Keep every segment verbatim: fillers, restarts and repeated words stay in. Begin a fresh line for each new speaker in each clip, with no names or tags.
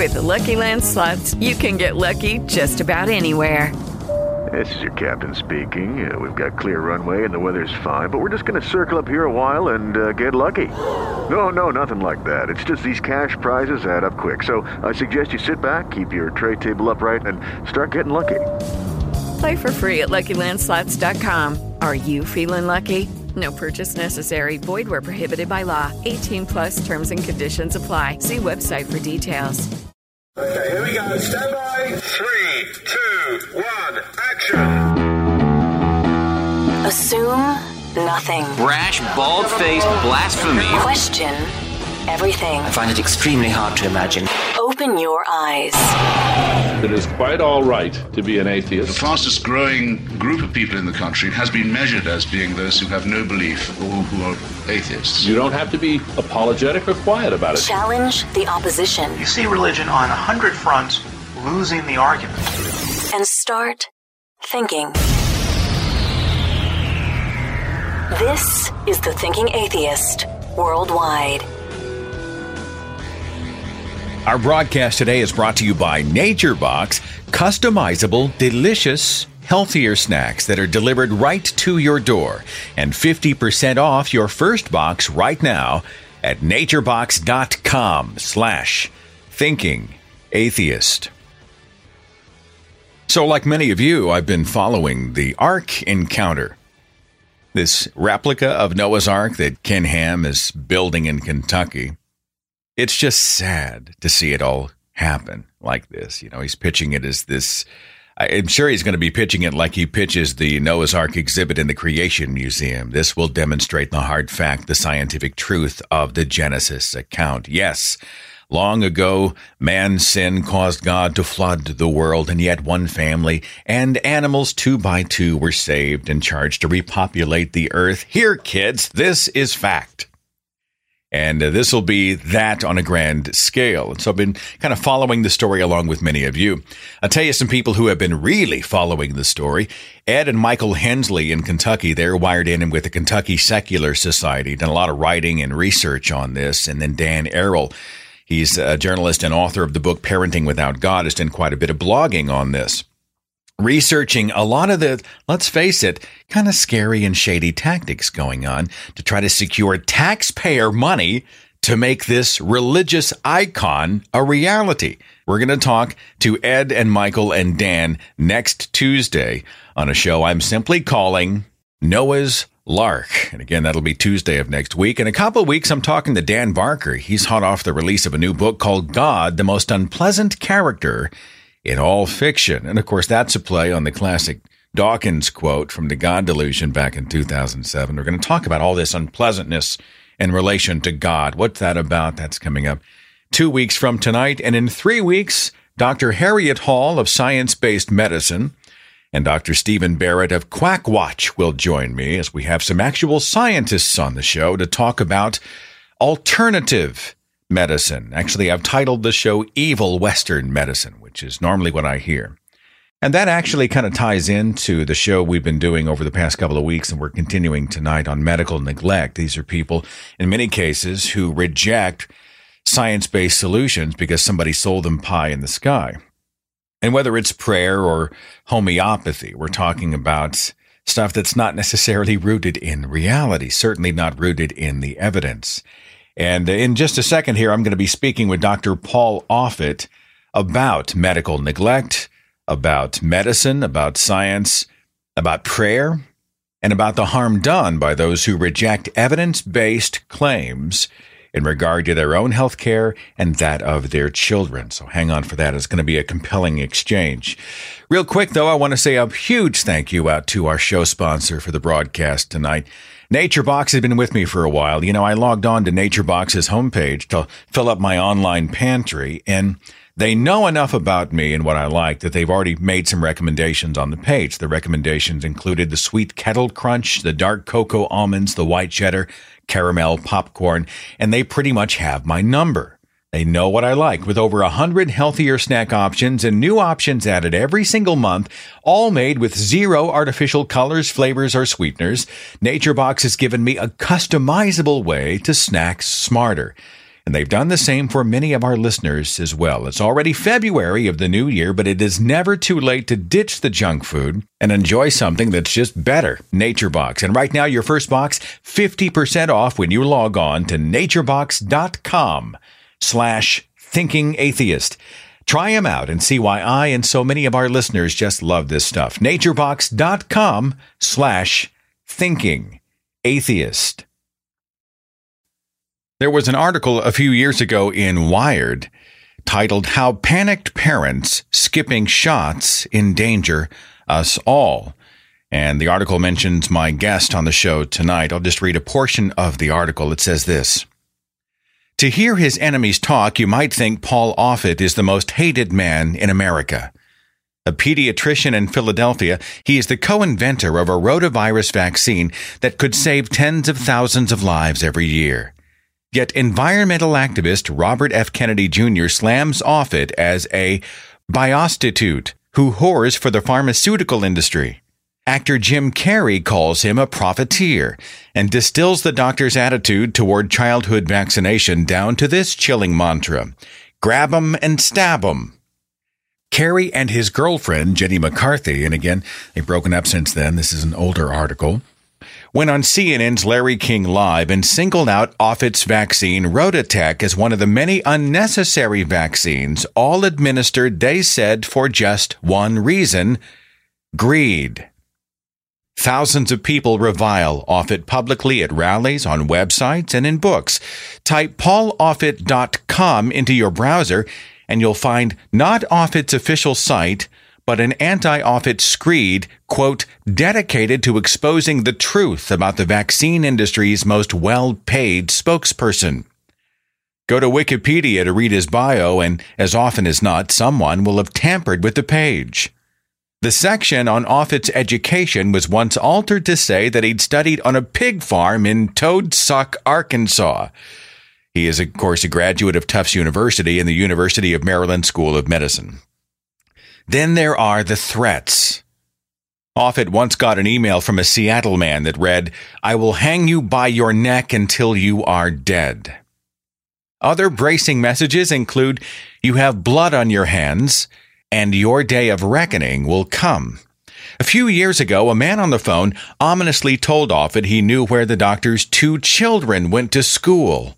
With the Lucky Land Slots, you can get lucky just about anywhere.
This is your captain speaking. Uh, we've got clear runway and the weather's fine, but we're just going to circle up here a while and uh, get lucky. No, no, nothing like that. It's just these cash prizes add up quick. So I suggest you sit back, keep your tray table upright, and start getting lucky.
Play for free at Lucky Land Slots dot com. Are you feeling lucky? No purchase necessary. Void where prohibited by law. eighteen plus terms and conditions apply. See website for details.
Okay, here we go. Stand by. Three, two, one, action.
Assume nothing.
Brash, bald-faced blasphemy.
Question everything.
I find it extremely hard to imagine.
Open your eyes.
It is quite all right to be an atheist.
The fastest growing group of people in the country has been measured as being those who have no belief or who are atheists.
You don't have to be apologetic or quiet about it.
Challenge the opposition.
You see religion on a hundred fronts losing the argument.
And start thinking. This is The Thinking Atheist Worldwide.
Our broadcast today is brought to you by NatureBox, customizable, delicious, healthier snacks that are delivered right to your door. And fifty percent off your first box right now at naturebox.com slash thinking atheist. So like many of you, I've been following the Ark encounter. This replica of Noah's Ark that Ken Ham is building in Kentucky. It's just sad to see it all happen like this. You know, he's pitching it as this. I'm sure he's going to be pitching it like he pitches the Noah's Ark exhibit in the Creation Museum. This will demonstrate the hard fact, the scientific truth of the Genesis account. Yes, long ago, man's sin caused God to flood the world, and yet one family and animals two by two were saved and charged to repopulate the earth. Here, kids, this is fact. And uh, this will be that on a grand scale. And so I've been kind of following the story along with many of you. I'll tell you some people who have been really following the story. Ed and Michael Hensley in Kentucky, they're wired in with the Kentucky Secular Society, done a lot of writing and research on this. And then Dan Errol, he's a journalist and author of the book Parenting Without God, has done quite a bit of blogging on this. Researching a lot of the, let's face it, kind of scary and shady tactics going on to try to secure taxpayer money to make this religious icon a reality. We're going to talk to Ed and Michael and Dan next Tuesday on a show I'm simply calling Noah's Lark. And again, that'll be Tuesday of next week. In a couple of weeks, I'm talking to Dan Barker. He's hot off the release of a new book called God, the Most Unpleasant Character in All Fiction. And of course, that's a play on the classic Dawkins quote from the God Delusion back in two thousand seven. We're going to talk about all this unpleasantness in relation to God. What's that about? That's coming up two weeks from tonight. And in three weeks, Doctor Harriet Hall of Science-Based Medicine and Doctor Stephen Barrett of Quackwatch will join me as we have some actual scientists on the show to talk about alternative medicine. Actually, I've titled the show Evil Western Medicine, which is normally what I hear. And that actually kind of ties into the show we've been doing over the past couple of weeks, and we're continuing tonight on medical neglect. These are people, in many cases, who reject science-based solutions because somebody sold them pie in the sky. And whether it's prayer or homeopathy, we're talking about stuff that's not necessarily rooted in reality, certainly not rooted in the evidence. And in just a second here, I'm going to be speaking with Doctor Paul Offit about medical neglect, about medicine, about science, about prayer, and about the harm done by those who reject evidence-based claims in regard to their own health care and that of their children. So hang on for that. It's going to be a compelling exchange. Real quick, though, I want to say a huge thank you out to our show sponsor for the broadcast tonight. NatureBox has been with me for a while. You know, I logged on to NatureBox's homepage to fill up my online pantry, and they know enough about me and what I like that they've already made some recommendations on the page. The recommendations included the sweet kettle crunch, the dark cocoa almonds, the white cheddar, caramel popcorn, and they pretty much have my number. They know what I like, with over one hundred healthier snack options and new options added every single month, all made with zero artificial colors, flavors, or sweeteners. NatureBox has given me a customizable way to snack smarter. And they've done the same for many of our listeners as well. It's already February of the new year, but it is never too late to ditch the junk food and enjoy something that's just better. NatureBox. And right now, your first box, fifty percent off when you log on to naturebox.com slash thinking atheist. Try them out and see why I and so many of our listeners just love this stuff. naturebox.com slash thinking atheist. There was an article a few years ago in Wired titled How Panicked Parents Skipping Shots Endanger Us All. And the article mentions my guest on the show tonight. I'll just read a portion of the article. It says this. To hear his enemies talk, you might think Paul Offit is the most hated man in America. A pediatrician in Philadelphia, he is the co-inventor of a rotavirus vaccine that could save tens of thousands of lives every year. Yet environmental activist Robert F. Kennedy Junior slams Offit as a biostitute who whores for the pharmaceutical industry. Actor Jim Carrey calls him a profiteer and distills the doctor's attitude toward childhood vaccination down to this chilling mantra: grab 'em and stab 'em. Carrey and his girlfriend, Jenny McCarthy, and again, they've broken up since then, this is an older article, went on C N N's Larry King Live and singled out Offit's vaccine Rotatech as one of the many unnecessary vaccines, all administered, they said, for just one reason: greed. Thousands of people revile Offit publicly at rallies, on websites, and in books. Type paul offit dot com into your browser, and you'll find not Offit's official site, but an anti-Offit screed, quote, dedicated to exposing the truth about the vaccine industry's most well-paid spokesperson. Go to Wikipedia to read his bio, and as often as not, someone will have tampered with the page. The section on Offit's education was once altered to say that he'd studied on a pig farm in Toadsuck, Arkansas. He is, of course, a graduate of Tufts University and the University of Maryland School of Medicine. Then there are the threats. Offit once got an email from a Seattle man that read, "I will hang you by your neck until you are dead." Other bracing messages include, "You have blood on your hands, and your day of reckoning will come." A few years ago, a man on the phone ominously told Offit he knew where the doctor's two children went to school.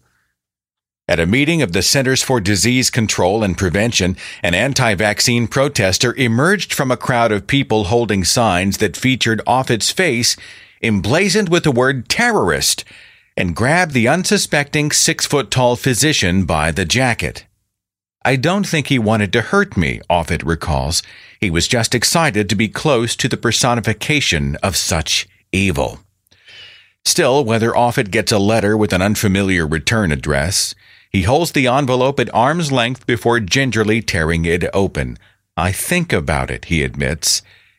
At a meeting of the Centers for Disease Control and Prevention, an anti-vaccine protester emerged from a crowd of people holding signs that featured Offit's face emblazoned with the word terrorist and grabbed the unsuspecting six-foot-tall physician by the jacket. "I don't think he wanted to hurt me," Offit recalls. "He was just excited to be close to the personification of such evil." Still, whether Offit gets a letter with an unfamiliar return address, he holds the envelope at arm's length before gingerly tearing it open. "I think about it," he admits.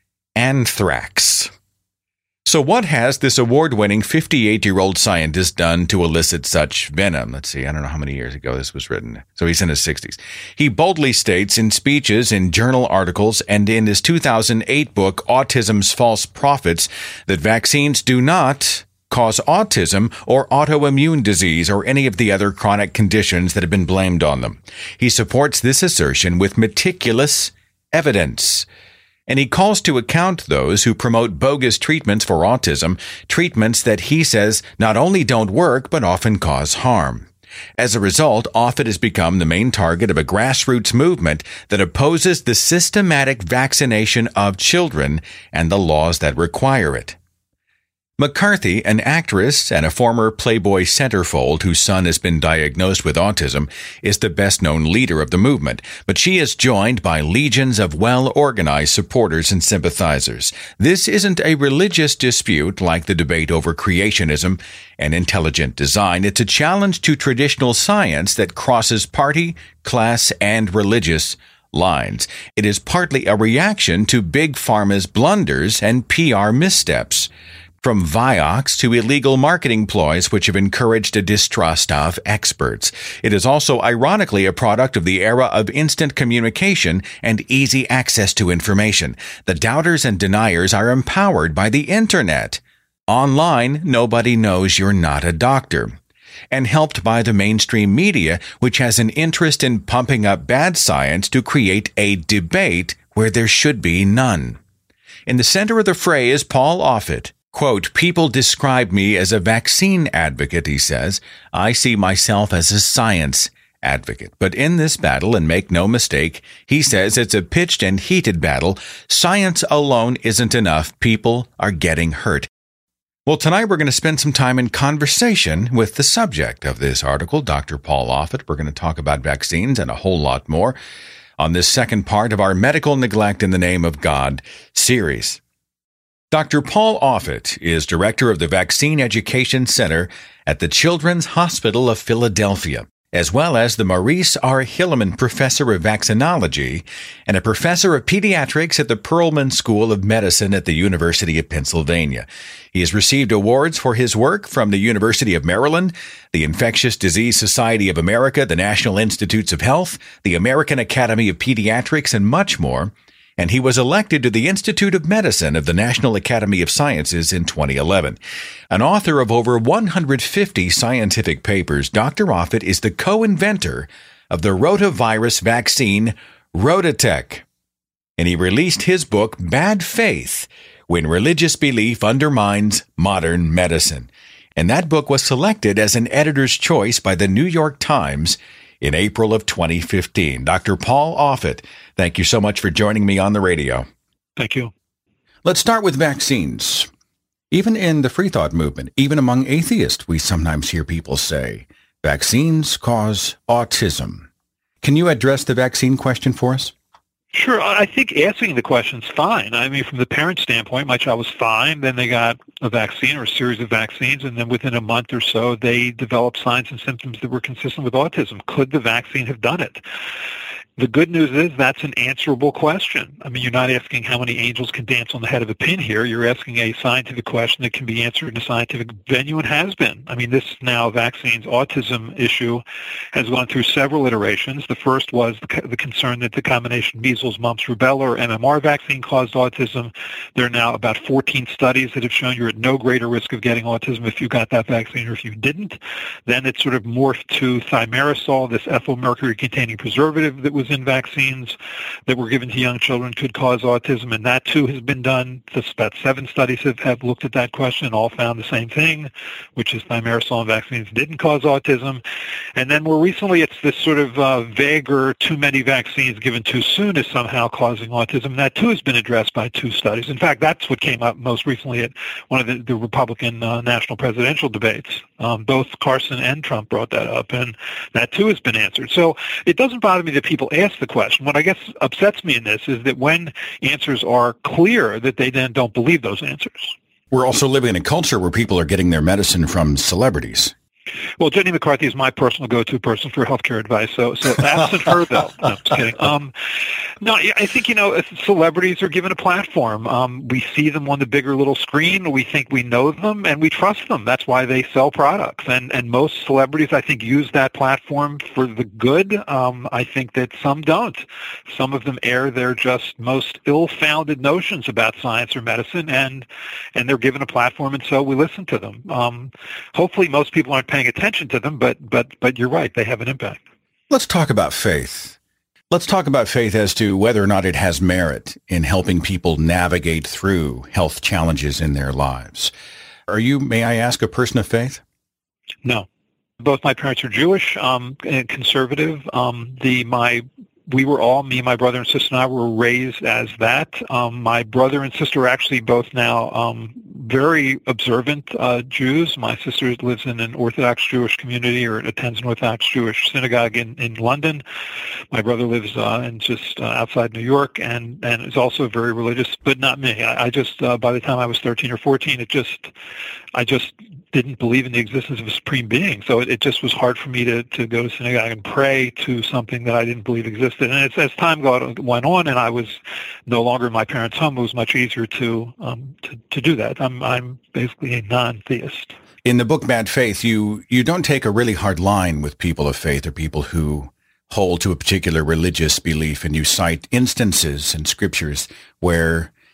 Anthrax. So what has this award-winning fifty-eight-year-old scientist done to elicit such venom? Let's see, I don't know how many years ago this was written. So he's in his sixties. He boldly states in speeches, in journal articles, and in his two thousand eight book, Autism's False Prophets, that vaccines do not cause autism or autoimmune disease or any of the other chronic conditions that have been blamed on them. He supports this assertion with meticulous evidence. And he calls to account those who promote bogus treatments for autism, treatments that he says not only don't work, but often cause harm. As a result, Offit has become the main target of a grassroots movement that opposes the systematic vaccination of children and the laws that require it. McCarthy, an actress and a former Playboy centerfold whose son has been diagnosed with autism, is the best-known leader of the movement, but she is joined by legions of well-organized supporters and sympathizers. This isn't a religious dispute like the debate over creationism and intelligent design. It's a challenge to traditional science that crosses party, class, and religious lines. It is partly a reaction to Big Pharma's blunders and P R missteps, from Vioxx to illegal marketing ploys which have encouraged a distrust of experts. It is also ironically a product of the era of instant communication and easy access to information. The doubters and deniers are empowered by the internet. Online, nobody knows you're not a doctor. and helped by the mainstream media, which has an interest in pumping up bad science to create a debate where there should be none. In the center of the fray is Paul Offit. Quote, people describe me as a vaccine advocate, he says. I see myself as a science advocate. But in this battle, and make no mistake, he says it's a pitched and heated battle. Science alone isn't enough. People are getting hurt. Well, tonight we're going to spend some time in conversation with the subject of this article, Doctor Paul Offit. We're going to talk about vaccines and a whole lot more on this second part of our Medical Neglect in the Name of God series. Doctor Paul Offit is director of the Vaccine Education Center at the Children's Hospital of Philadelphia, as well as the Maurice R. Hilleman Professor of Vaccinology and a Professor of Pediatrics at the Perelman School of Medicine at the University of Pennsylvania. He has received awards for his work from the University of Maryland, the Infectious Disease Society of America, the National Institutes of Health, the American Academy of Pediatrics, and much more. And he was elected to the Institute of Medicine of the National Academy of Sciences in twenty eleven. An author of over one hundred fifty scientific papers, Doctor Offit is the co-inventor of the rotavirus vaccine, RotaTeq. And he released his book, Bad Faith, When Religious Belief Undermines Modern Medicine. And that book was selected as an editor's choice by the New York Times in April of twenty fifteen. Doctor Paul Offit, thank you so much for joining me on the radio.
Thank you.
Let's start with vaccines. Even in the free thought movement, even among atheists, we sometimes hear people say, vaccines cause autism. Can you address the vaccine question for us?
Sure. I think asking the question's fine. I mean, from the parent standpoint, my child was fine. Then they got a vaccine or a series of vaccines, and then within a month or so, they developed signs and symptoms that were consistent with autism. Could the vaccine have done it? The good news is that's an answerable question. I mean, you're not asking how many angels can dance on the head of a pin here. You're asking a scientific question that can be answered in a scientific venue and has been. I mean, this now vaccines autism issue has gone through several iterations. The first was the, the concern that the combination measles, mumps, rubella, or M M R vaccine caused autism. There are now about fourteen studies that have shown you're at no greater risk of getting autism if you got that vaccine or if you didn't. Then it sort of morphed to thimerosal, this ethyl mercury-containing preservative that was in vaccines that were given to young children could cause autism, and that too has been done. This, about seven studies have, have looked at that question and all found the same thing, which is thimerosal and vaccines didn't cause autism. And then more recently, it's this sort of uh, vaguer, too many vaccines given too soon is somehow causing autism. And that too has been addressed by two studies. In fact, that's what came up most recently at one of the, the Republican uh, national presidential debates. Um, both Carson and Trump brought that up, and that too has been answered. So it doesn't bother me that people ask the question. What I guess upsets me in this is that when answers are clear, that they then don't believe those answers.
We're also living in a culture where people are getting their medicine from celebrities.
Well, Jenny McCarthy is my personal go-to person for healthcare advice. So, so absent her, though. No, I'm just kidding. Um, no, I think, you know, celebrities are given a platform. Um, we see them on the bigger little screen. We think we know them, and we trust them. That's why they sell products. And and most celebrities, I think, use that platform for the good. Um, I think that some don't. Some of them air their just most ill-founded notions about science or medicine, and and they're given a platform, and so we listen to them. Um, hopefully, most people aren't paying attention to them, but but but you're right, they have an impact.
Let's talk about faith. Let's talk about faith as to whether or not it has merit in helping people navigate through health challenges in their lives. Are you, may I ask, a person of faith?
No. Both my parents are Jewish, um, and conservative. Um, the my we were all, me, my brother and sister and I were raised as that. Um, my brother and sister are actually both now um, very observant uh, Jews. My sister lives in an Orthodox Jewish community or attends an Orthodox Jewish synagogue in, in London. My brother lives uh, in just uh, outside New York and, and is also very religious, but not me. I, I just, uh, by the time I was thirteen or fourteen, it just, I just didn't believe in the existence of a supreme being. So it, it just was hard for me to, to go to synagogue and pray to something that I didn't believe existed. And as, as time got, went on and I was no longer in my parents' home, it was much easier to um, to, to do that. I'm I'm basically a non-theist.
In the book Bad Faith, you, you don't take a really hard line with people of faith or people who hold to a particular religious belief, and you cite instances in scriptures where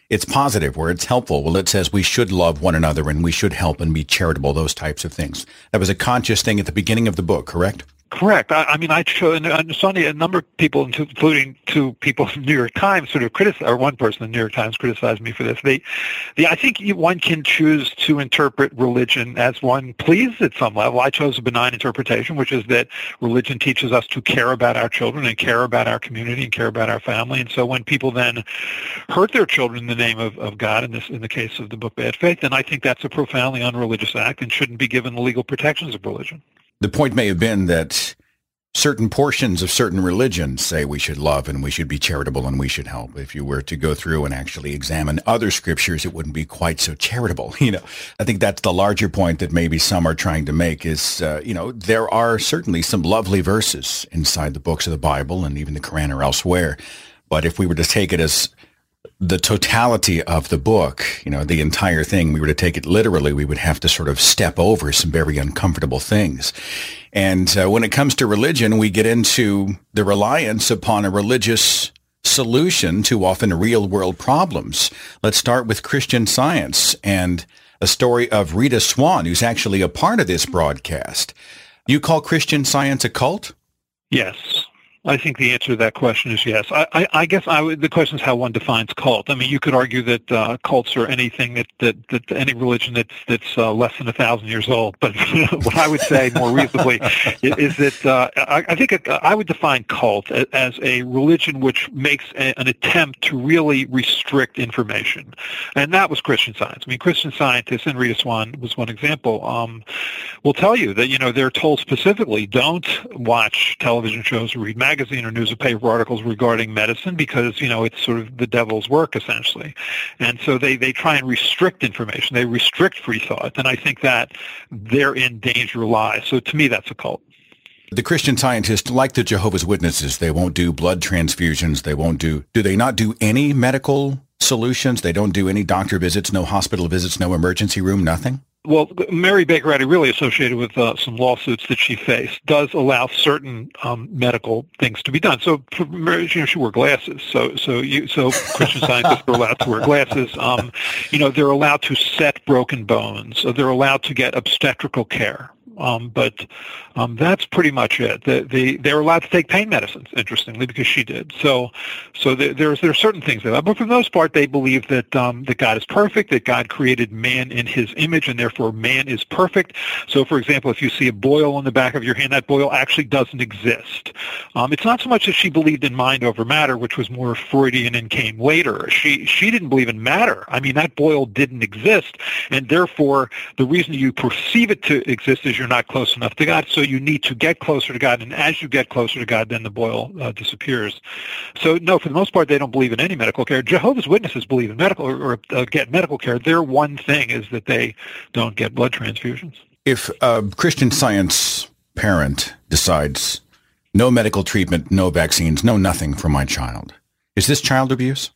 it's positive, where it's helpful. Well, it says we should love one another and we should help and be charitable, those types of things. That was a conscious thing at the beginning of the book, correct?
Correct. I, I mean, I chose, and Sunday, a number of people, including two people from the New York Times, sort of criticized, or one person in the New York Times criticized me for this. They, the, I think you, one can choose to interpret religion as one pleases at some level. I chose a benign interpretation, which is that religion teaches us to care about our children and care about our community and care about our family. And so when people then hurt their children in the name of, of God, in this, in the case of the book Bad Faith, then I think that's a profoundly unreligious act and shouldn't be given the legal protections of religion.
The point may have been that certain portions of certain religions say we should love and we should be charitable and we should help. If you were to go through and actually examine other scriptures, it wouldn't be quite so charitable. You know, I think that's the larger point that maybe some are trying to make is, uh, you know, there are certainly some lovely verses inside the books of the Bible and even the Quran or elsewhere. But if we were to take it as the totality of the book, you know, the entire thing, we were to take it literally, we would have to sort of step over some very uncomfortable things. And uh, when it comes to religion, we get into the reliance upon a religious solution to often real world problems. Let's start with Christian Science and a story of Rita Swan, who's actually a part of this broadcast. You call Christian Science a cult?
Yes. I think the answer to that question is yes. I, I, I guess I would, the question is how one defines cult. I mean, you could argue that uh, cults are anything that, that, that any religion that's that's uh, less than a thousand years old. But what I would say more reasonably is, is that uh, I, I think it, I would define cult as a religion which makes a, an attempt to really restrict information, and that was Christian Science. I mean, Christian Scientists, and Rita Swan was one example, um, will tell you that you know they're told specifically don't watch television shows or read magazines. magazine or newspaper articles regarding medicine because, you know, it's sort of the devil's work, essentially. And so they, they try and restrict information. They restrict free thought. And I think that therein danger lies. So to me, that's a cult.
The Christian Scientists, like the Jehovah's Witnesses, they won't do blood transfusions. They won't do, do they not do any medical solutions? They don't do any doctor visits, no hospital visits, no emergency room, nothing?
Well, Mary Baker Eddy, really associated with uh, some lawsuits that she faced, does allow certain um, medical things to be done. So, for Mary, you know, she wore glasses. So, so, you, so Christian Scientists are allowed to wear glasses. Um, you know, they're allowed to set broken bones. So they're allowed to get obstetrical care. Um, but um, that's pretty much it. The, the, they're allowed to take pain medicines, interestingly, because she did. So, so there, there's there are certain things that, but for the most part, they believe that um, that God is perfect, that God created man in His image, and therefore man is perfect. So, for example, if you see a boil on the back of your hand, that boil actually doesn't exist. Um, it's not so much that she believed in mind over matter, which was more Freudian and came later. She she didn't believe in matter. I mean, that boil didn't exist, and therefore the reason you perceive it to exist is you're not close enough to God, so you need to get closer to God, and as you get closer to God, then the boil uh, disappears. So, no, for the most part, they don't believe in any medical care. Jehovah's Witnesses believe in medical or, or uh, get medical care. Their one thing is that they don't get blood transfusions.
If a Christian Science parent decides no medical treatment, no vaccines, no nothing for my child, is this child abuse?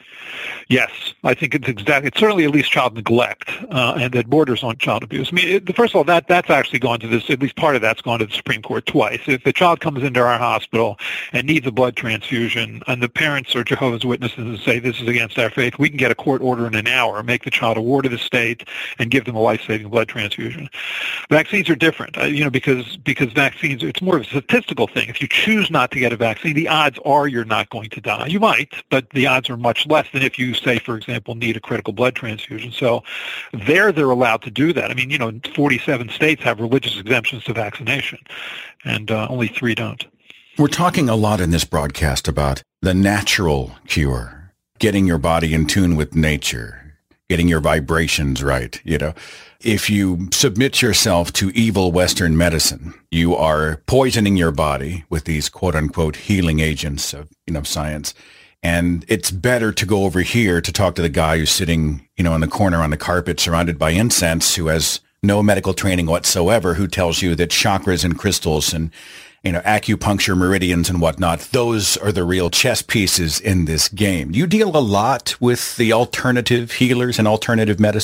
Yes, I think it's exactly. It's certainly at least child neglect, uh, and that borders on child abuse. I mean, it, first of all, that that's actually gone to this. At least part of that's gone to the Supreme Court twice. If a child comes into our hospital and needs a blood transfusion, and the parents are Jehovah's Witnesses and say this is against our faith, we can get a court order in an hour, make the child a ward of the state, and give them a life-saving blood transfusion. Vaccines are different, uh, you know, because because vaccines, it's more of a statistical thing. If you choose not to get a vaccine, the odds are you're not going to die. You might, but the odds are much less than if you say, for example, need a critical blood transfusion. So there they're allowed to do that. I mean, you know, forty-seven states have religious exemptions to vaccination, and uh, only three don't.
We're talking a lot in this broadcast about the natural cure, getting your body in tune with nature, getting your vibrations right, you know. If you submit yourself to evil Western medicine, you are poisoning your body with these quote-unquote healing agents of, you know, science. And it's better to go over here to talk to the guy who's sitting, you know, in the corner on the carpet surrounded by incense, who has no medical training whatsoever, who tells you that chakras and crystals and, you know, acupuncture meridians and whatnot, those are the real chess pieces in this game. You deal a lot with the alternative healers and alternative medicine?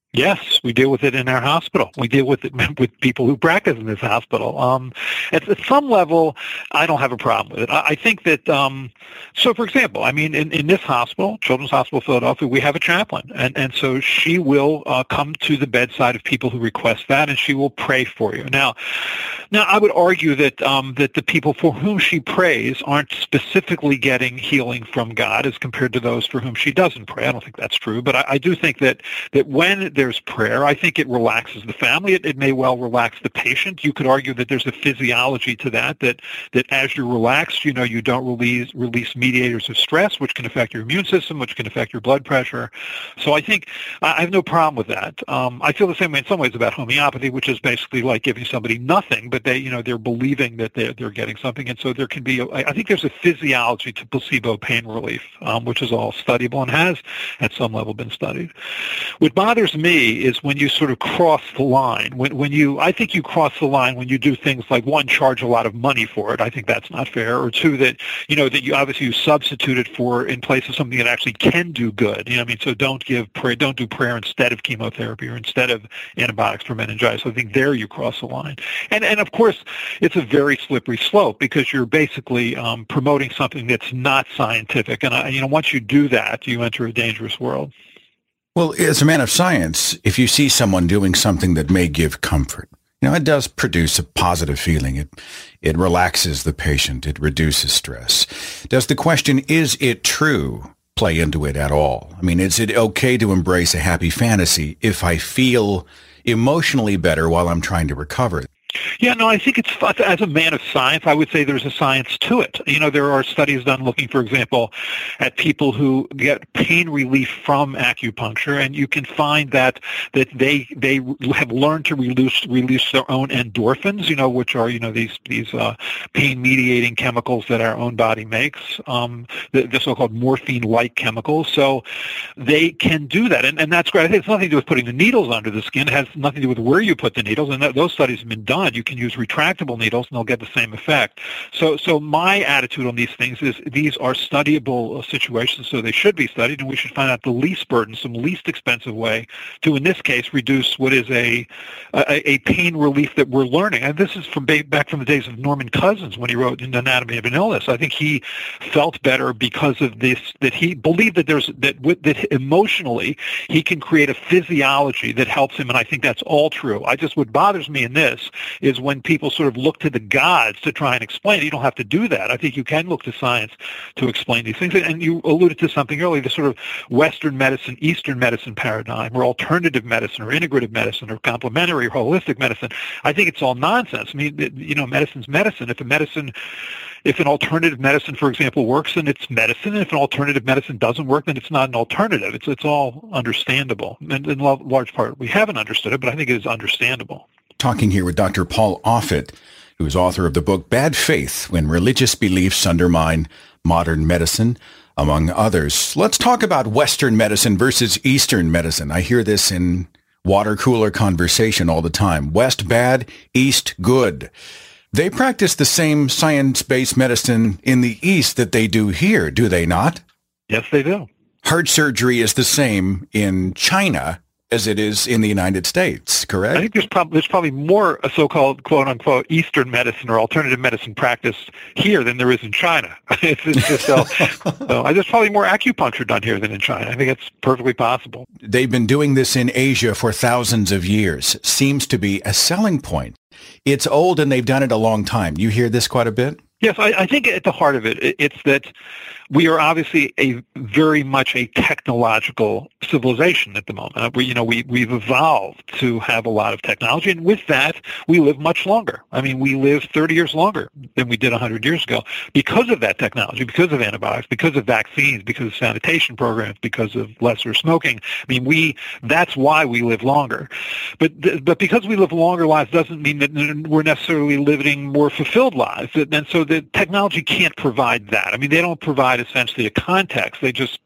Yes, we deal with it in our hospital. We deal with it with people who practice in this hospital. Um, at, at some level, I don't have a problem with it. I, I think that, um, so for example, I mean, in, in this hospital, Children's Hospital Philadelphia, we have a chaplain. And, and so she will uh, come to the bedside of people who request that, and she will pray for you. Now, now I would argue that um, that the people for whom she prays aren't specifically getting healing from God as compared to those for whom she doesn't pray. I don't think that's true, but I, I do think that, that when there's prayer, I think it relaxes the family. It, it may well relax the patient. You could argue that there's a physiology to that, that that as you're relaxed, you know, you don't release release mediators of stress, which can affect your immune system, which can affect your blood pressure. So I think I, I have no problem with that. Um, I feel the same way in some ways about homeopathy, which is basically like giving somebody nothing, but they, you know, they're believing that they're, they're getting something. And so there can be, a, I think there's a physiology to placebo pain relief, um, which is all studyable and has at some level been studied. What bothers me is when you sort of cross the line. When, when you, I think you cross the line when you do things like, one, charge a lot of money for it. I think that's not fair. Or two, that, you know, that you obviously you substitute it for in place of something that actually can do good. You know what I mean? So don't give prayer, don't do prayer instead of chemotherapy or instead of antibiotics for meningitis. So I think there you cross the line. And, and of course, it's a very slippery slope because you're basically um, promoting something that's not scientific. And, I, you know, once you do that, you enter a dangerous world.
Well, as a man of science, if you see someone doing something that may give comfort, you know, it does produce a positive feeling. It it relaxes the patient. It reduces stress. Does the question, is it true, play into it at all? I mean, is it okay to embrace a happy fantasy if I feel emotionally better while I'm trying to recover?
Yeah, no, I think it's, as a man of science, I would say there's a science to it. You know, there are studies done looking, for example, at people who get pain relief from acupuncture, and you can find that that they they have learned to release release their own endorphins, you know, which are, you know, these these uh, pain-mediating chemicals that our own body makes, um, the, the so-called morphine-like chemicals. So they can do that, and, and that's great. I think it's nothing to do with putting the needles under the skin. It has nothing to do with where you put the needles, and that, those studies have been done. You can use retractable needles and they'll get the same effect. So so my attitude on these things is these are studyable situations, so they should be studied, and we should find out the least burdensome, least expensive way to, in this case, reduce what is a a, a pain relief that we're learning. And this is from back from the days of Norman Cousins when he wrote In Anatomy of an Illness. I think he felt better because of this, that he believed that there's that with, that emotionally he can create a physiology that helps him, and I think that's all true. I just, what bothers me in this is when people sort of look to the gods to try and explain it. You don't have to do that. I think you can look to science to explain these things. And you alluded to something earlier, the sort of Western medicine, Eastern medicine paradigm, or alternative medicine, or integrative medicine, or complementary, or holistic medicine. I think it's all nonsense. I mean, you know, medicine's medicine. If a medicine If an alternative medicine, for example, works, then it's medicine. And if an alternative medicine doesn't work, then it's not an alternative. It's it's all understandable. And in large part, we haven't understood it, but I think it is understandable.
Talking here with Doctor Paul Offit, who is author of the book Bad Faith, When Religious Beliefs Undermine Modern Medicine, among others. Let's talk about Western medicine versus Eastern medicine. I hear this in water cooler conversation all the time. West bad, East good. They practice the same science-based medicine in the East that they do here, do they not?
Yes, they do.
Heart surgery is the same in China as it is in the United States, correct?
I think there's, prob- there's probably more a so-called quote-unquote Eastern medicine or alternative medicine practice here than there is in China. it's, it's just, uh, so there's probably more acupuncture done here than in China. I think it's perfectly possible.
They've been doing this in Asia for thousands of years. Seems to be a selling point. It's old and they've done it a long time. You hear this quite a bit?
Yes, I, I think at the heart of it, it's that we are obviously a very much a technological civilization at the moment. We, you know, we, we've evolved to have a lot of technology, and with that, we live much longer. I mean, we live thirty years longer than we did one hundred years ago because of that technology, because of antibiotics, because of vaccines, because of sanitation programs, because of lesser smoking. I mean, we that's why we live longer. But th- but because we live longer lives doesn't mean that we're necessarily living more fulfilled lives. And so the technology can't provide that. I mean, they don't provide essentially a context. They just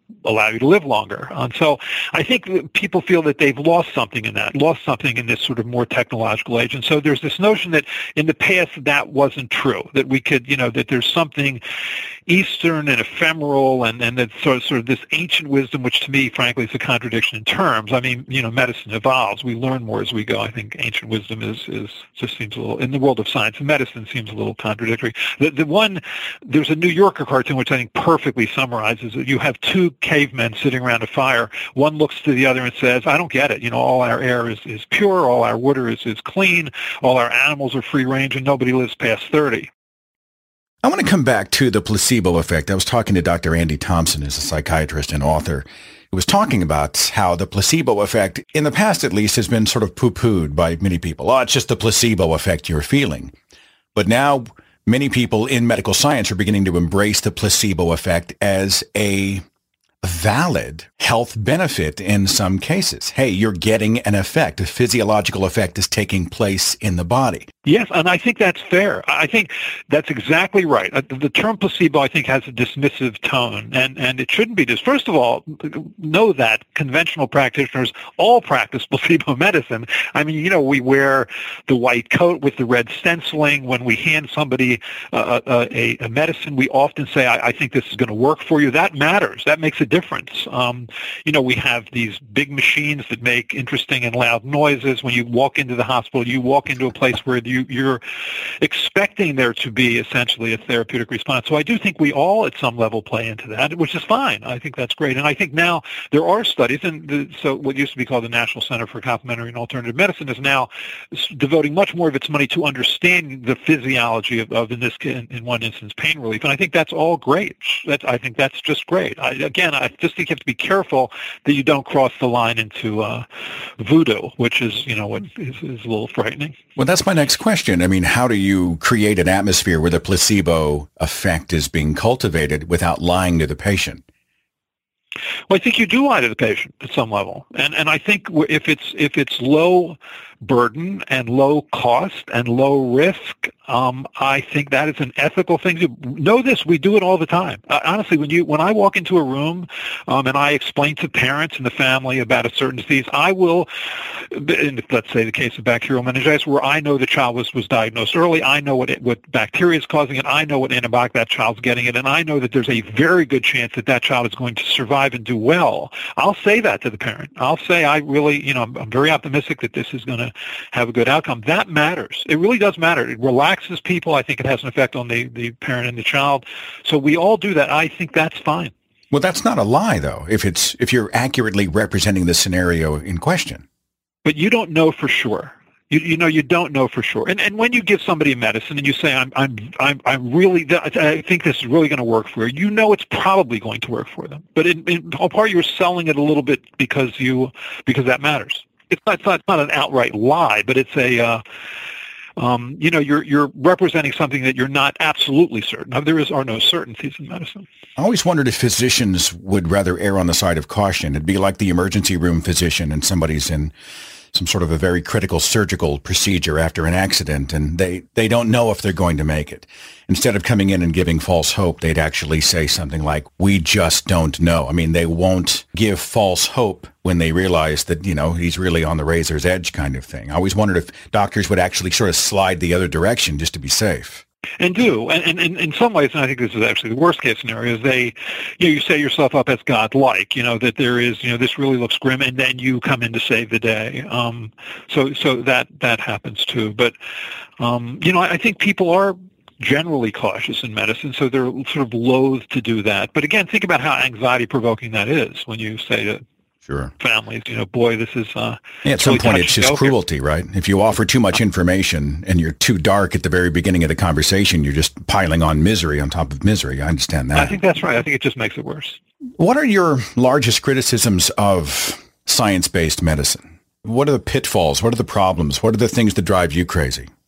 allow you to live longer. And so I think that people feel that they've lost something in that, lost something in this sort of more technological age. And so there's this notion that in the past that wasn't true, that we could, you know, that there's something Eastern and ephemeral and, and that sort of, sort of this ancient wisdom, which to me, frankly, is a contradiction in terms. I mean, you know, medicine evolves. We learn more as we go. I think ancient wisdom is, is just seems a little, in the world of science and medicine, seems a little contradictory. The, the one, there's a New Yorker cartoon which I think perfectly summarizes it. You have two cavemen sitting around a fire. One looks to the other and says, I don't get it. You know, all our air is, is pure, all our water is, is clean, all our animals are free range, and nobody lives past thirty.
I want to come back to the placebo effect. I was talking to Doctor Andy Thompson, who's a psychiatrist and author, who was talking about how the placebo effect, in the past at least, has been sort of poo-pooed by many people. Oh, it's just the placebo effect you're feeling. But now many people in medical science are beginning to embrace the placebo effect as a valid health benefit in some cases. Hey, you're getting an effect. A physiological effect is taking place in the body.
Yes, and I think that's fair. I think that's exactly right. The term placebo, I think, has a dismissive tone, and, and it shouldn't be. Just first of all, know that conventional practitioners all practice placebo medicine. I mean, you know, we wear the white coat with the red stenciling. When we hand somebody uh, a, a medicine, we often say, I, I think this is going to work for you. That matters. That makes a difference. Um, you know, we have these big machines that make interesting and loud noises. When you walk into the hospital, you walk into a place where you You, you're expecting there to be essentially a therapeutic response. So I do think we all at some level play into that, which is fine. I think that's great. And I think now there are studies, and the, so what used to be called the National Center for Complementary and Alternative Medicine is now devoting much more of its money to understanding the physiology of, of in this in, in one instance, pain relief. And I think that's all great. That's, I think that's just great. I, again, I just think you have to be careful that you don't cross the line into uh, voodoo, which is, you know, what is, is a little frightening.
Well, that's my next question. I mean, how do you create an atmosphere where the placebo effect is being cultivated without lying to the patient?
Well, I think you do lie to the patient at some level, and and I think if it's if it's low burden and low cost and low risk, um, I think that is an ethical thing to know. This we do it all the time. Uh, honestly, when you when I walk into a room um, and I explain to parents and the family about a certain disease, I will, in, let's say the case of bacterial meningitis, where I know the child was, was diagnosed early, I know what it, what bacteria is causing it, I know what antibiotic that child's getting it, and I know that there's a very good chance that that child is going to survive and do well. I'll say that to the parent. I'll say I really, you know, I'm, I'm very optimistic that this is going to have a good outcome. That matters. It really does matter. It relaxes people. I think it has an effect on the, the parent and the child. So we all do that. I think that's fine.
Well, that's not a lie, though, if it's if you're accurately representing the scenario in question.
But you don't know for sure. You, you know, you don't know for sure. And and when you give somebody a medicine and you say, I'm I'm I'm I'm really, I think this is really going to work for you, you know it's probably going to work for them. But in, in part, you're selling it a little bit because you because that matters. It's not, it's not, it's not an outright lie, but it's a, uh, um, you know, you're you're representing something that you're not absolutely certain of. There is are no certainties in medicine.
I always wondered if physicians would rather err on the side of caution. It'd be like the emergency room physician and somebody's in some sort of a very critical surgical procedure after an accident, and they, they don't know if they're going to make it. Instead of coming in and giving false hope, they'd actually say something like, we just don't know. I mean, they won't give false hope when they realize that, you know, he's really on the razor's edge kind of thing. I always wondered if doctors would actually sort of slide the other direction just to be safe.
And do. And, and, and in some ways, and I think this is actually the worst case scenario, is they, you know, you set yourself up as God-like, you know, that there is, you know, this really looks grim, and then you come in to save the day. Um, so so that, that happens too. But, um, you know, I, I think people are generally cautious in medicine, so they're sort of loath to do that. But again, think about how anxiety-provoking that is when you say to
Sure.
families, you know, boy, this is... Uh,
yeah, at some
really
point, it's just cruelty, right? If you offer too much information and you're too dark at the very beginning of the conversation, you're just piling on misery on top of misery. I understand that.
I think that's right. I think it just makes it worse.
What are your largest criticisms of science-based medicine? What are the pitfalls? What are the problems? What are the things that drive you crazy?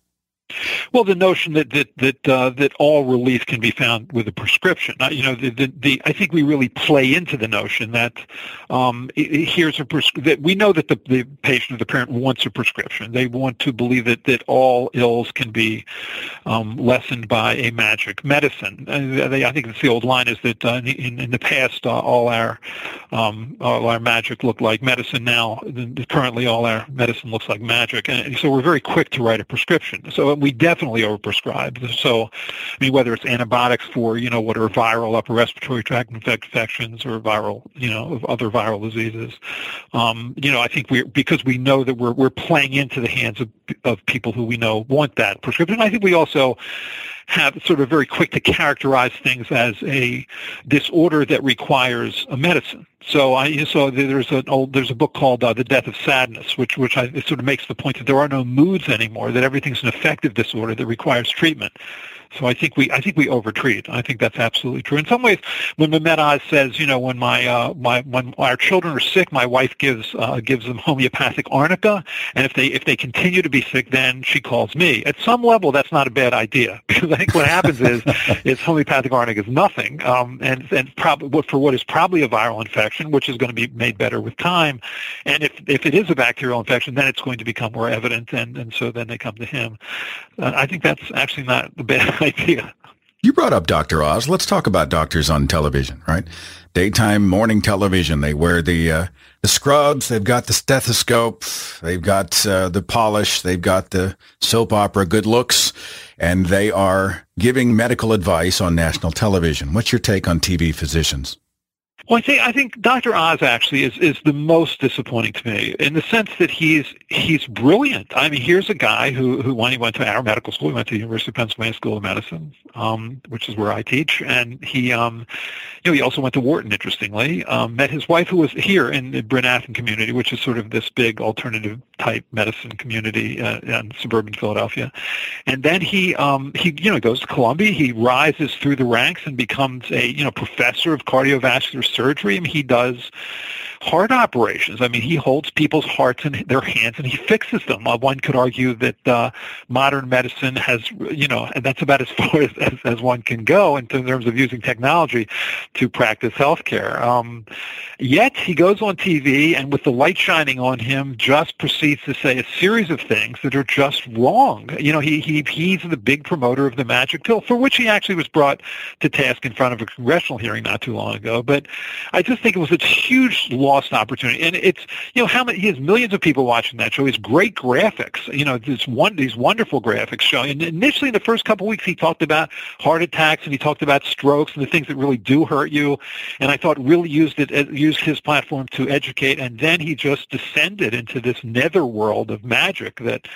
Well, the notion that that that uh, that all relief can be found with a prescription. Uh, you know, the, the the I think we really play into the notion that um, it, it, here's a pres- that we know that the, the patient or the parent wants a prescription. They want to believe that, that all ills can be um, lessened by a magic medicine. Uh, they, I think it's the old line is that uh, in in the past uh, all our um, all our magic looked like medicine. Now, currently, all our medicine looks like magic, and so we're very quick to write a prescription. So we definitely overprescribe. So, I mean, whether it's antibiotics for, you know, what are viral upper respiratory tract infections or viral, you know, other viral diseases, um, you know, I think we because we know that we're we're playing into the hands of of people who we know want that prescription. I think we also have sort of very quick to characterize things as a disorder that requires a medicine. So I so there's an old there's a book called uh, The Death of Sadness, which which I, it sort of makes the point that there are no moods anymore, that everything's an affective disorder that requires treatment. So I think we I think we overtreat. I think that's absolutely true. In some ways, when Mehmet Oz says, you know, when my uh, my when our children are sick, my wife gives uh, gives them homeopathic arnica, and if they if they continue to be sick, then she calls me. At some level, that's not a bad idea, because I think what happens is is homeopathic arnica is nothing, um, and and probably for what is probably a viral infection, which is going to be made better with time, and if if it is a bacterial infection, then it's going to become more evident, and and so then they come to him. Uh, I think that's actually not a bad idea.
You brought up Doctor Oz. Let's talk about doctors on television, right? Daytime, morning television. They wear the uh, the scrubs. They've got the stethoscope. They've got uh, the polish. They've got the soap opera good looks. And they are giving medical advice on national television. What's your take on T V physicians?
Well, I think I think Doctor Oz actually is, is the most disappointing to me in the sense that he's he's brilliant. I mean, here's a guy who, who when he went to our medical school, he went to the University of Pennsylvania School of Medicine, um, which is where I teach, and he um, you know he also went to Wharton. Interestingly, um, met his wife who was here in the Bryn Athyn community, which is sort of this big alternative type medicine community uh, in suburban Philadelphia, and then he um, he you know goes to Columbia. He rises through the ranks and becomes a you know professor of cardiovascular surgery. I mean, he does heart operations. I mean, he holds people's hearts in their hands and he fixes them. Uh, one could argue that uh, modern medicine has, you know, and that's about as far as, as, as one can go in terms of using technology to practice healthcare. Um, yet he goes on T V and with the light shining on him just proceeds to say a series of things that are just wrong. You know, he, he he's the big promoter of the magic pill, for which he actually was brought to task in front of a congressional hearing not too long ago. But I just think it was a huge lost opportunity. And it's, you know, how many, he has millions of people watching that show. He has great graphics, you know, this one, these wonderful graphics showing. And initially in the first couple of weeks, he talked about heart attacks and he talked about strokes and the things that really do hurt you. And I thought really used it, used his platform to educate. And then he just descended into this netherworld of magic that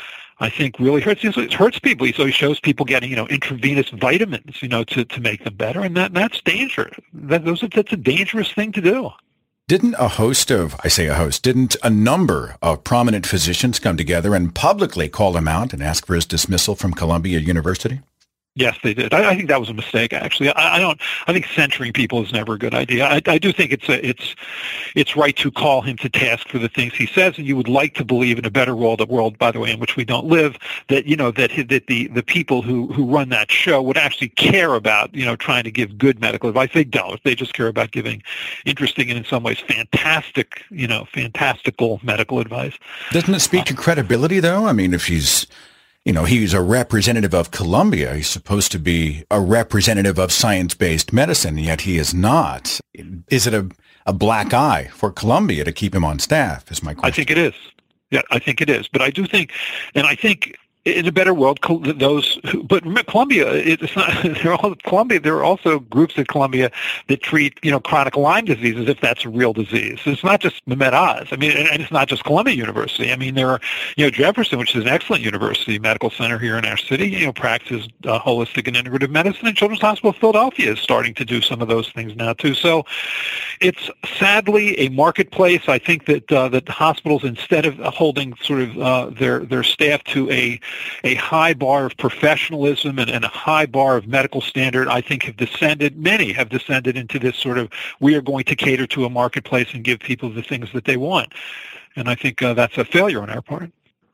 I think really hurts. It hurts people. So he shows people getting, you know, intravenous vitamins, you know, to, to make them better, and that that's danger. That those are, that's a dangerous thing to do.
Didn't a host of, I say a host, didn't a number of prominent physicians come together and publicly call him out and ask for his dismissal from Columbia University?
Yes, they did. I, I think that was a mistake. Actually, I, I don't. I think censoring people is never a good idea. I, I do think it's a, it's it's right to call him to task for the things he says. And you would like to believe in a better world, a world, by the way, in which we don't live, that you know that that the the people who who run that show would actually care about you know trying to give good medical advice. They don't. They just care about giving interesting and in some ways fantastic you know fantastical medical advice.
Doesn't it speak to credibility, though? I mean, if he's You know, he's a representative of Columbia. He's supposed to be a representative of science-based medicine, yet he is not. Is it a, a black eye for Columbia to keep him on staff, is my question.
I think it is. Yeah, I think it is. But I do think, and I think in a better world, those, who, but Columbia, it's not, they're all, Columbia, there are also groups at Columbia that treat, you know, chronic Lyme disease as if that's a real disease. It's not just Mehmet Oz. I mean, and it's not just Columbia University. I mean, there are, you know, Jefferson, which is an excellent university, medical center here in our city, you know, practices uh, holistic and integrative medicine, and Children's Hospital of Philadelphia is starting to do some of those things now, too. So it's sadly a marketplace. I think that, uh, that hospitals, instead of holding sort of uh, their, their staff to a a high bar of professionalism and, and a high bar of medical standard, I think have descended, many have descended into this sort of, we are going to cater to a marketplace and give people the things that they want. And I think uh, that's a failure on our part.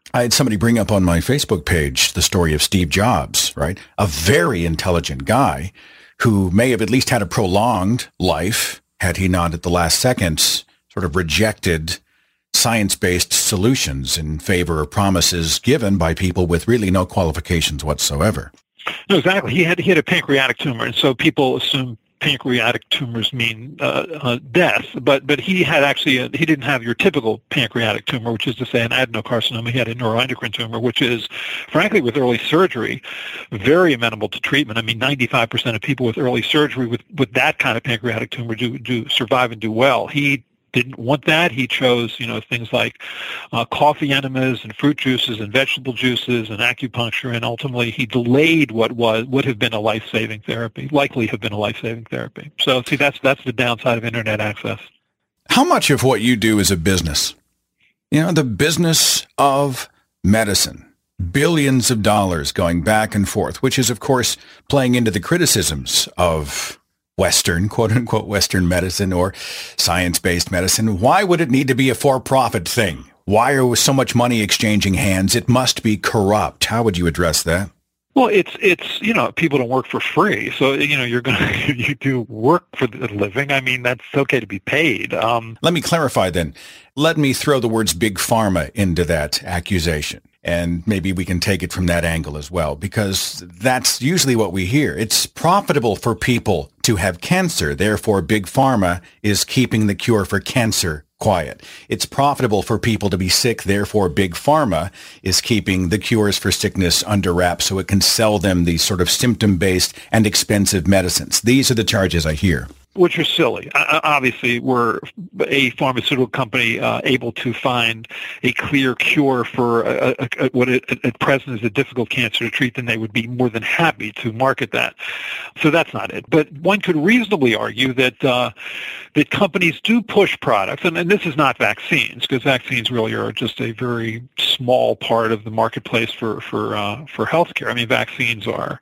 I had somebody bring up on my Facebook page the story of Steve Jobs, right? A very intelligent guy who may have at least had a prolonged life had he not at the last second sort of rejected science-based solutions in favor of promises given by people with really no qualifications whatsoever.
No, exactly. He had he had a pancreatic tumor, and so people assume pancreatic tumors mean uh, uh, death, but but he had actually a, he didn't have your typical pancreatic tumor, which is to say an adenocarcinoma. He had a neuroendocrine tumor, which is, frankly, with early surgery, very amenable to treatment. I mean, ninety-five percent of people with early surgery with, with that kind of pancreatic tumor do do survive and do well. He didn't want that. He chose, you know, things like uh, coffee enemas and fruit juices and vegetable juices and acupuncture, and ultimately he delayed what was would have been a life-saving therapy, likely have been a life-saving therapy. So, see, that's that's the downside of internet access.
How much of what you do is a business? You know, the business of medicine. Billions of dollars going back and forth, which is, of course, playing into the criticisms of Western, quote-unquote, Western medicine or science-based medicine. Why would it need to be a for-profit thing? Why are so much money exchanging hands? It must be corrupt. How would you address that?
Well, it's, it's you know, people don't work for free. So, you know, you're going to, you do work for the living. I mean, that's okay to be paid. Um,
Let me clarify then. Let me throw the words big pharma into that accusation. And maybe we can take it from that angle as well, because that's usually what we hear. It's profitable for people to have cancer. Therefore, big pharma is keeping the cure for cancer quiet. It's profitable for people to be sick. Therefore, big pharma is keeping the cures for sickness under wraps so it can sell them these sort of symptom-based and expensive medicines. These are the charges I hear.
Which are silly. Uh, obviously, were a pharmaceutical company uh, able to find a clear cure for a, a, a, what at, at present is a difficult cancer to treat, then they would be more than happy to market that. So that's not it. But one could reasonably argue that uh, that companies do push products, and, and this is not vaccines, because vaccines really are just a very small part of the marketplace for for uh, for healthcare. I mean, vaccines are,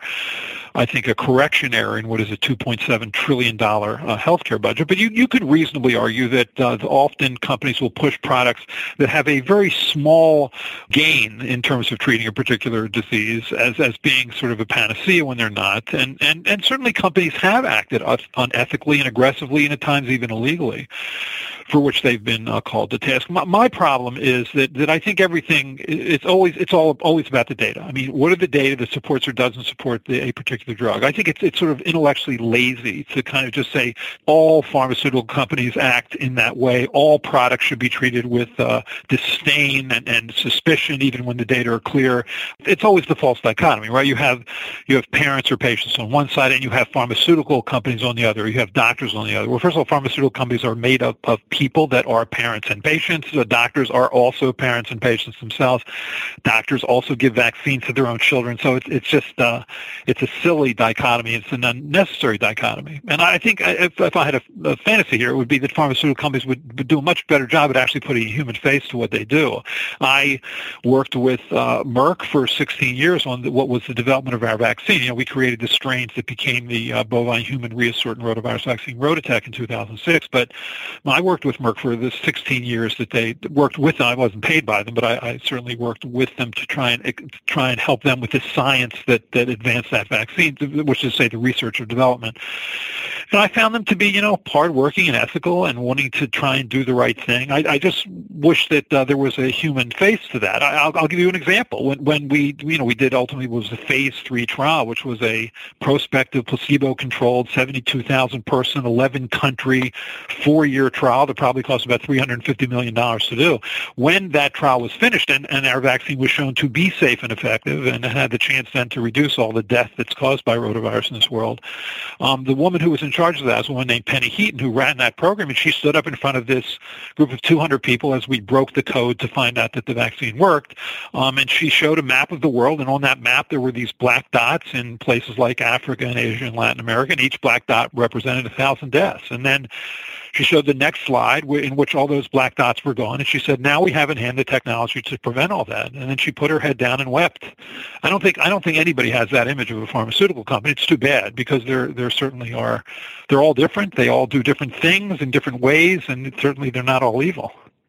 I think, a correction error in what is a two point seven trillion dollars uh, healthcare budget. But you, you could reasonably argue that uh, often companies will push products that have a very small gain in terms of treating a particular disease as, as being sort of a panacea when they're not. And, and, and certainly companies have acted unethically and aggressively and at times even illegally, for which they've been uh, called to task. My, my problem is that, that I think everything, it's always it's all always about the data. I mean, what are the data that supports or doesn't support the, a particular drug? I think it's it's sort of intellectually lazy to kind of just say all pharmaceutical companies act in that way. All products should be treated with uh, disdain and, and suspicion, even when the data are clear. It's always the false dichotomy, right? You have you have parents or patients on one side, and you have pharmaceutical companies on the other. You have doctors on the other. Well, first of all, pharmaceutical companies are made up of people that are parents and patients. So doctors are also parents and patients themselves. Doctors also give vaccines to their own children. So it's it's just uh, it's a silly dichotomy. It's an unnecessary dichotomy. And I think if, if I had a, a fantasy here, it would be that pharmaceutical companies would, would do a much better job at actually putting a human face to what they do. I worked with uh, Merck for sixteen years on the, what was the development of our vaccine. You know, we created the strains that became the uh, bovine human reassortant rotavirus vaccine, Rototec, in two thousand six. But I worked with Merck for the sixteen years that they worked with them. I wasn't paid by them, but I, I certainly worked with them to try and to try and help them with the science that, that advanced that vaccine, which is, say, the research or development. And I found them to be, you know, hardworking and ethical and wanting to try and do the right thing. I, I just wish that uh, there was a human face to that. I, I'll, I'll give you an example. When when we, you know, we did ultimately was the phase three trial, which was a prospective, placebo-controlled, seventy-two thousand person, eleven country, four-year trial that probably cost about three hundred fifty million dollars to do. When that trial was finished and, and our vaccine was shown to be safe and effective and had the chance then to reduce all the death that's caused by rotavirus in this world, um, the woman who was in charge of that was a woman named Penny Heaton, who ran that program, and she stood up in front of this group of two hundred people as we broke the code to find out that the vaccine worked, um, and she showed a map of the world, and on that map there were these black dots in places like Africa and Asia and Latin America, and each black dot represented a thousand deaths. And then she showed the next slide in which all those black dots were gone, and she said, now we have in hand the technology to prevent all that. And then she put her head down and wept. I don't think I don't think anybody has that image of a pharmaceutical company. It's too bad, because there there certainly are, they're all different. They all do different things in different ways, and certainly they're not all evil.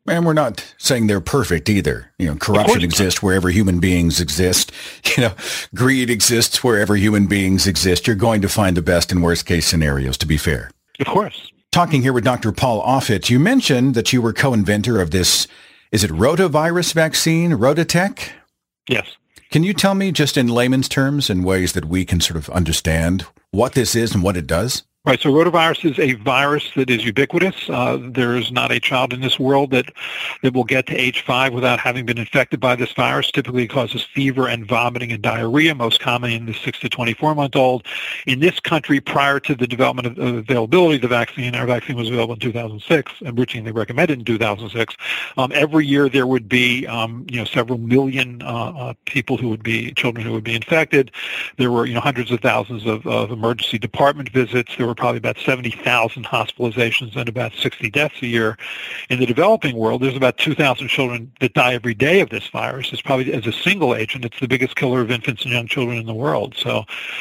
And we're not saying they're perfect either. You know, corruption exists wherever human beings exist. You know, greed exists wherever human beings exist. You're going to find the best and worst case scenarios, to be fair.
Of course.
Talking here with Doctor Paul Offit, you mentioned that you were co-inventor of this, is it rotavirus vaccine, Rototech?
Yes.
Can you tell me just in layman's terms, in ways that we can sort of understand what this is and what it does?
Right, so rotavirus is a virus that is ubiquitous. Uh, there is not a child in this world that, that will get to age five without having been infected by this virus. Typically it causes fever and vomiting and diarrhea, most common in the six to twenty-four-month-old. In this country, prior to the development of, of availability of the vaccine, our vaccine was available in two thousand six and routinely recommended in two thousand six. Um, every year there would be um, you know, several million uh, uh, people who would be, children who would be infected. There were you know, hundreds of thousands of, of emergency department visits. There were probably about seventy thousand hospitalizations and about sixty deaths a year. In the developing world, there's about two thousand children that die every day of this virus. It's probably, as a single agent, it's the biggest killer of infants and young children in the world. So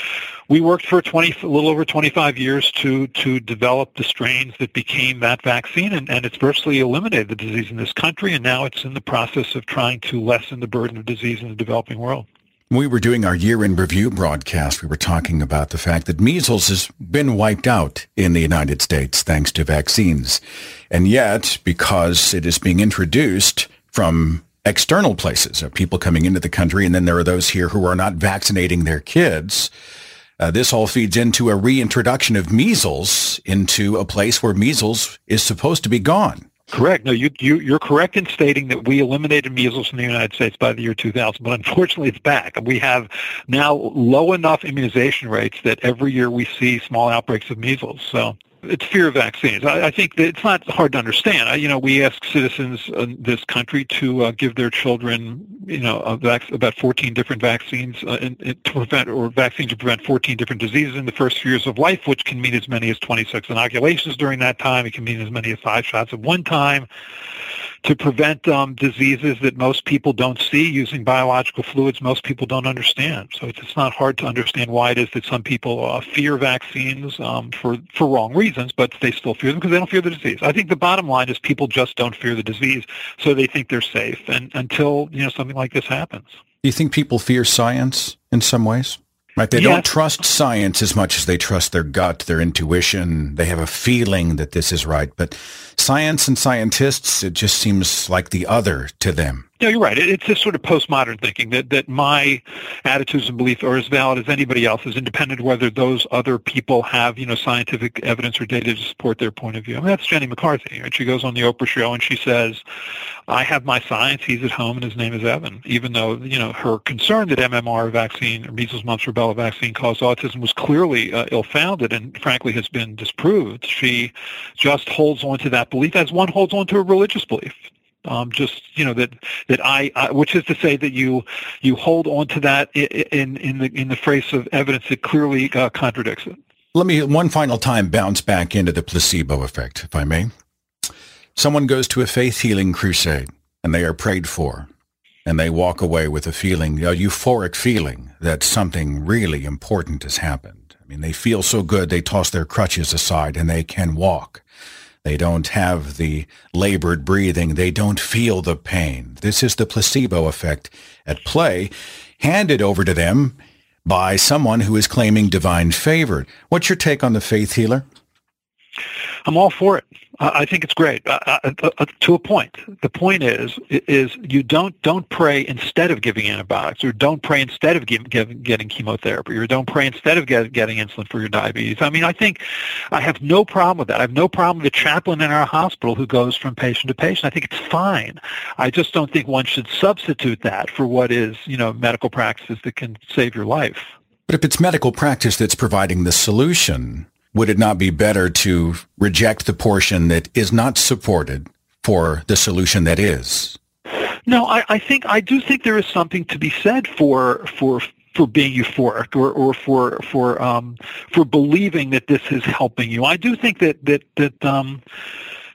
we worked for twenty, a little over twenty-five years to to develop the strains that became that vaccine, and, and it's virtually eliminated the disease in this country, and now it's in the process of trying to lessen the burden of disease in the developing world.
When we were doing our year-in review broadcast, we were talking about the fact that measles has been wiped out in the United States thanks to vaccines. And yet, because it is being introduced from external places, of people coming into the country, and then there are those here who are not vaccinating their kids, uh, this all feeds into a reintroduction of measles into a place where measles is supposed to be gone.
Correct. No, you, you, you're correct in stating that we eliminated measles in the United States by the year two thousand, but unfortunately it's back. We have now low enough immunization rates that every year we see small outbreaks of measles. So it's fear of vaccines. I, I think that it's not hard to understand. I, you know, we ask citizens in this country to uh, give their children, you know, a vac- about fourteen different vaccines uh, in, in, to prevent, or vaccines to prevent fourteen different diseases in the first few years of life, which can mean as many as twenty-six inoculations during that time. It can mean as many as five shots at one time, to prevent um, diseases that most people don't see using biological fluids most people don't understand. So it's, it's not hard to understand why it is that some people uh, fear vaccines um, for, for wrong reasons, but they still fear them because they don't fear the disease. I think the bottom line is people just don't fear the disease, so they think they're safe, and until you know something like this happens.
Do you think people fear science in some ways? Right, they
yes.
don't trust science as much as they trust their gut, their intuition. They have a feeling that this is right. But science and scientists, it just seems like the other to them.
No, you're right. It's this sort of postmodern thinking that, that my attitudes and beliefs are as valid as anybody else's, independent of whether those other people have, you know, scientific evidence or data to support their point of view. I mean, that's Jenny McCarthy. And she goes on the Oprah show and she says, I have my science, he's at home, and his name is Evan. Even though, you know, her concern that M M R vaccine, or measles, mumps, rubella vaccine caused autism was clearly uh, ill-founded and frankly has been disproved, she just holds on to that belief as one holds on to a religious belief. Um, just you know that that I, I, which is to say that you you hold on to that in in the in the face of evidence that clearly uh, contradicts it.
Let me one final time bounce back into the placebo effect, if I may. Someone goes to a faith healing crusade and they are prayed for, and they walk away with a feeling, a euphoric feeling that something really important has happened. I mean, they feel so good they toss their crutches aside and they can walk. They don't have the labored breathing. They don't feel the pain. This is the placebo effect at play, handed over to them by someone who is claiming divine favor. What's your take on the faith healer?
I'm all for it. I think it's great uh, uh, uh, to a point. The point is, is you don't don't pray instead of giving antibiotics, or don't pray instead of give, give, getting chemotherapy, or don't pray instead of get, getting insulin for your diabetes. I mean, I think I have no problem with that. I have no problem with the chaplain in our hospital who goes from patient to patient. I think it's fine. I just don't think one should substitute that for what is, you know, medical practices that can save your life.
But if it's medical practice that's providing the solution, would it not be better to reject the portion that is not supported for the solution that is?
No, I, I think I do think there is something to be said for for for being euphoric, or, or for for um, for believing that this is helping you. I do think that that that um,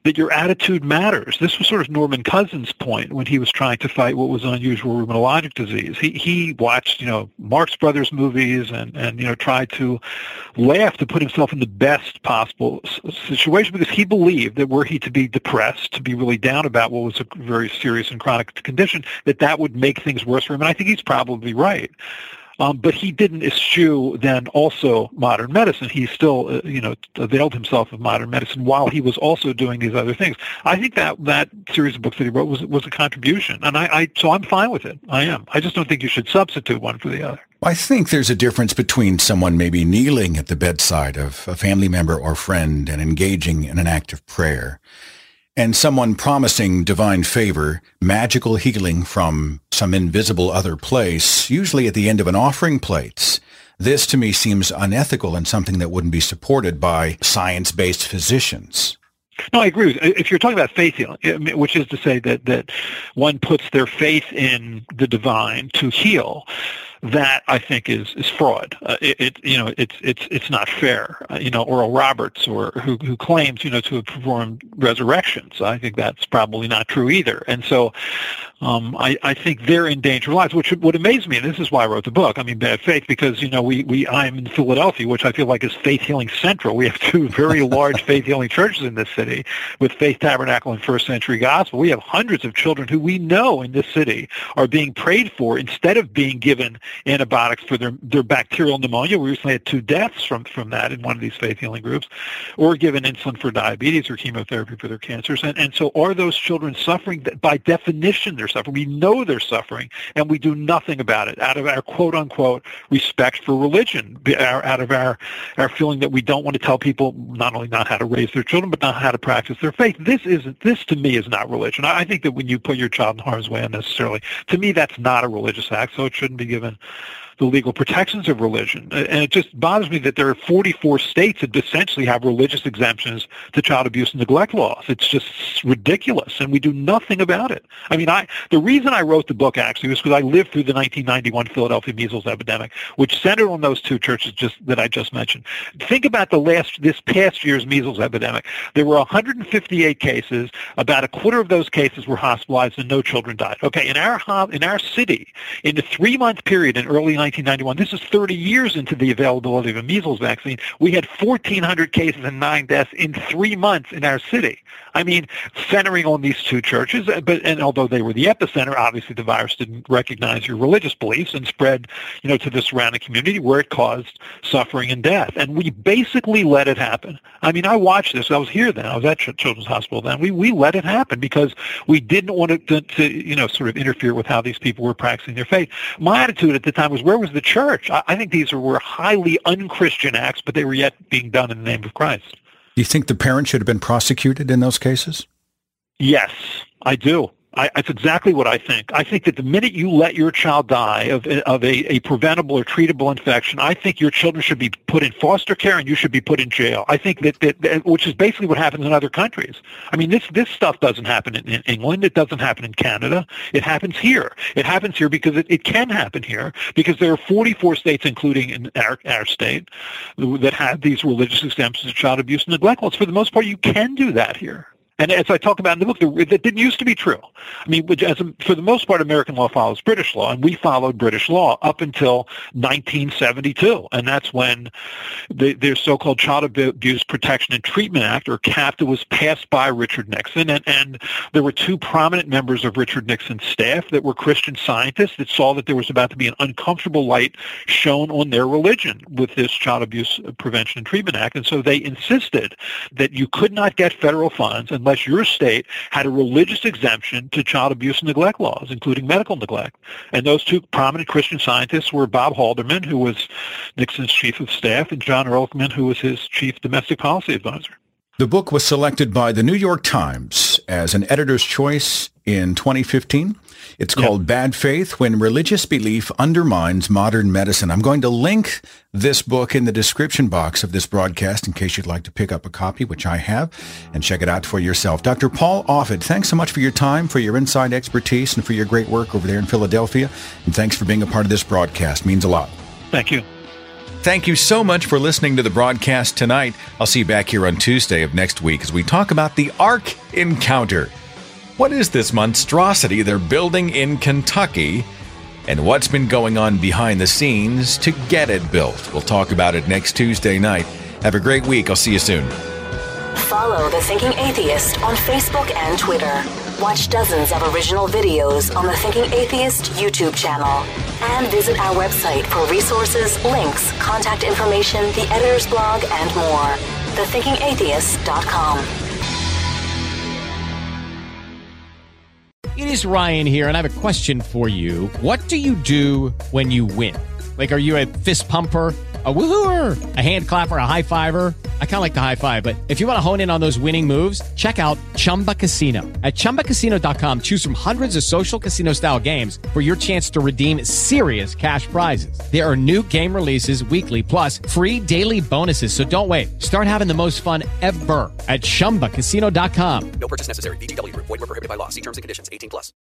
that your attitude matters. This was sort of Norman Cousins' point when he was trying to fight what was unusual rheumatologic disease. He he watched, you know, Marx Brothers movies and, and you know, tried to laugh to put himself in the best possible situation because he believed that were he to be depressed, to be really down about what was a very serious and chronic condition, that that would make things worse for him. And I think he's probably right. Um, but he didn't eschew then also modern medicine. He still, uh, you know, availed himself of modern medicine while he was also doing these other things. I think that that series of books that he wrote was was a contribution, and I, I so I'm fine with it. I am. I just don't think you should substitute one for the other.
I think there's a difference between someone maybe kneeling at the bedside of a family member or friend and engaging in an act of prayer, and someone promising divine favor, magical healing from some invisible other place, usually at the end of an offering plate. This, to me, seems unethical and something that wouldn't be supported by science-based physicians.
No, I agree. If you're talking about faith healing, which is to say that, that one puts their faith in the divine to heal, that I think is is fraud. Uh, it, it you know it's it's it's not fair. Uh, you know, Oral Roberts or who who claims you know to have performed resurrections. I think that's probably not true either. And so, um, I I think they're in danger of lives. Which would amaze me, and this is why I wrote the book. I mean, Bad Faith, because you know we we I'm in Philadelphia, which I feel like is faith healing central. We have two very large faith healing churches in this city, with Faith Tabernacle and First Century Gospel. We have hundreds of children who we know in this city are being prayed for instead of being given antibiotics for their, their bacterial pneumonia. We recently had two deaths from, from that in one of these faith healing groups, or given insulin for diabetes or chemotherapy for their cancers. And, and so are those children suffering? By definition, they're suffering. We know they're suffering, and we do nothing about it out of our quote-unquote respect for religion, our, out of our, our feeling that we don't want to tell people not only not how to raise their children, but not how to practice their faith. This isn't. This, to me, is not religion. I, I think that when you put your child in harm's way unnecessarily, to me, that's not a religious act, so it shouldn't be given the legal protections of religion. And it just bothers me that there are forty-four states that essentially have religious exemptions to child abuse and neglect laws. It's just ridiculous, and we do nothing about it. I mean, I the reason I wrote the book, actually, was because I lived through the nineteen ninety-one Philadelphia measles epidemic, which centered on those two churches just that I just mentioned. Think about the last, this past year's measles epidemic. There were one hundred fifty-eight cases. About a quarter of those cases were hospitalized, and no children died. Okay, in our in our city, in the three-month period in early nineteen ninety-one, this is thirty years into the availability of a measles vaccine, we had fourteen hundred cases and nine deaths in three months in our city. I mean, centering on these two churches, but and although they were the epicenter, obviously the virus didn't recognize your religious beliefs and spread, you know, to the surrounding community where it caused suffering and death. And we basically let it happen. I mean, I watched this. I was here then. I was at Children's Hospital then. We we let it happen because we didn't want it to, to, you know, sort of interfere with how these people were practicing their faith. My attitude at the time was, where was the church? I, I think these were highly unchristian acts, but they were yet being done in the name of Christ.
Do you think the parents should have been prosecuted in those cases?
Yes, I do. I, that's exactly what I think. I think that the minute you let your child die of, of a, a preventable or treatable infection, I think your children should be put in foster care and you should be put in jail. I think that, that, that which is basically what happens in other countries. I mean, this this stuff doesn't happen in, in England. It doesn't happen in Canada. It happens here. It happens here because it, it can happen here, because there are forty-four states, including in our, our state, that have these religious exemptions to child abuse and neglect laws. For the most part, you can do that here. And as I talk about in the book, that didn't used to be true. I mean, as a, for the most part, American law follows British law, and we followed British law up until nineteen seventy-two. And that's when the, their so-called Child Abuse Protection and Treatment Act, or CAPTA, was passed by Richard Nixon. And, and there were two prominent members of Richard Nixon's staff that were Christian scientists that saw that there was about to be an uncomfortable light shown on their religion with this Child Abuse Prevention and Treatment Act. And so they insisted that you could not get federal funds unless your state had a religious exemption to child abuse and neglect laws, including medical neglect. And those two prominent Christian scientists were Bob Haldeman, who was Nixon's chief of staff, and John Ehrlichman, who was his chief domestic policy advisor.
The book was selected by the New York Times as an editor's choice in twenty fifteen. It's called yep. Bad Faith: When Religious Belief Undermines Modern Medicine. I'm going to link this book in the description box of this broadcast in case you'd like to pick up a copy, which I have, and check it out for yourself. Doctor Paul Offit, thanks so much for your time, for your inside expertise, and for your great work over there in Philadelphia. And thanks for being a part of this broadcast. It means a lot.
Thank you.
Thank you so much for listening to the broadcast tonight. I'll see you back here on Tuesday of next week as we talk about the Ark Encounter. What is this monstrosity they're building in Kentucky, and what's been going on behind the scenes to get it built? We'll talk about it next Tuesday night. Have a great week. I'll see you soon.
Follow The Thinking Atheist on Facebook and Twitter. Watch dozens of original videos on the Thinking Atheist YouTube channel. And visit our website for resources, links, contact information, the editor's blog, and more. the thinking atheist dot com.
It is Ryan here, and I have a question for you. What do you do when you win? Like, are you a fist pumper, a woohooer, a hand clapper, a high fiver? I kind of like the high five, but if you want to hone in on those winning moves, check out Chumba Casino. At chumba casino dot com, choose from hundreds of social casino style games for your chance to redeem serious cash prizes. There are new game releases weekly, plus free daily bonuses. So don't wait. Start having the most fun ever at chumba casino dot com.
No purchase necessary. V G W Group. Void where prohibited by law. See terms and conditions. eighteen plus.